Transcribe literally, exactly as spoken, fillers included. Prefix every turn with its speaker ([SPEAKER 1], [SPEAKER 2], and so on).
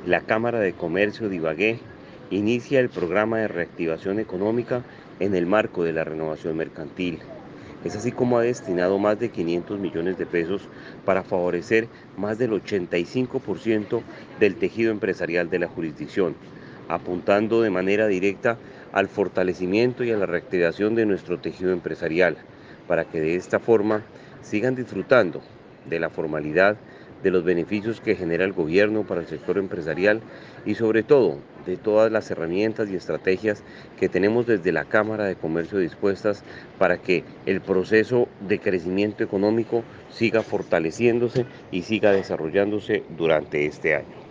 [SPEAKER 1] La Cámara de Comercio de Ibagué inicia el programa de reactivación económica en el marco de la renovación mercantil. Es así como ha destinado más de quinientos millones de pesos para favorecer más del ochenta y cinco por ciento del tejido empresarial de la jurisdicción, apuntando de manera directa al fortalecimiento y a la reactivación de nuestro tejido empresarial, para que de esta forma sigan disfrutando de la formalidad, de los beneficios que genera el gobierno para el sector empresarial y sobre todo de todas las herramientas y estrategias que tenemos desde la Cámara de Comercio dispuestas para que el proceso de crecimiento económico siga fortaleciéndose y siga desarrollándose durante este año.